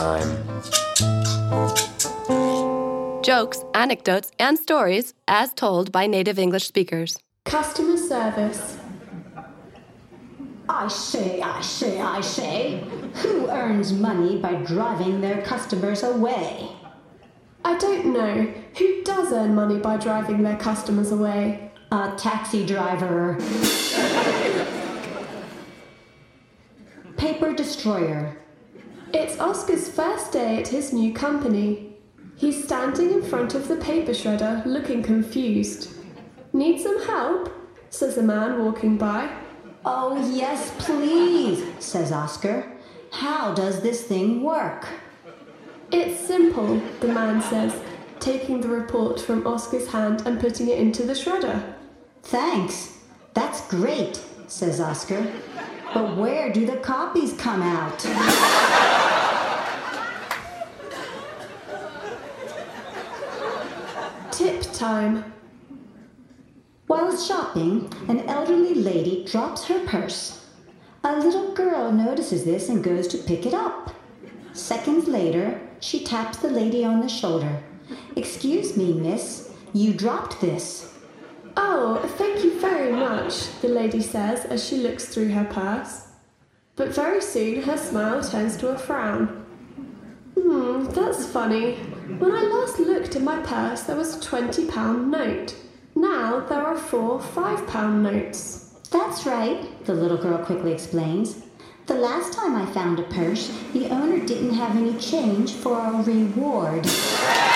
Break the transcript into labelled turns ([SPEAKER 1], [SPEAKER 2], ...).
[SPEAKER 1] time.
[SPEAKER 2] Jokes, anecdotes, and stories as told by native English speakers.
[SPEAKER 3] Customer service.
[SPEAKER 4] I say, who earns money by driving their customers away?
[SPEAKER 3] I don't know. Who does earn money by driving their customers away?
[SPEAKER 4] A taxi driver. Paper destroyer.
[SPEAKER 3] It's Oscar's first day at his new company. He's standing in front of the paper shredder, looking confused. Need some help? Says a man walking by.
[SPEAKER 4] Oh, yes, please, says Oscar. How does this thing work?
[SPEAKER 3] It's simple, the man says, taking the report from Oscar's hand and putting it into the shredder.
[SPEAKER 4] Thanks. That's great, says Oscar. But where do the copies come out?
[SPEAKER 3] Tip time.
[SPEAKER 4] While shopping, an elderly lady drops her purse. A little girl notices this and goes to pick it up. Seconds later, she taps the lady on the shoulder. "Excuse me, miss, you dropped this."
[SPEAKER 3] Oh, thank you very much, the lady says as she looks through her purse. But very soon her smile turns to a frown. That's funny. When I last looked in my purse, there was a £20 note. Now there are 4 £5 notes.
[SPEAKER 4] That's right, the little girl quickly explains. The last time I found a purse, the owner didn't have any change for a reward.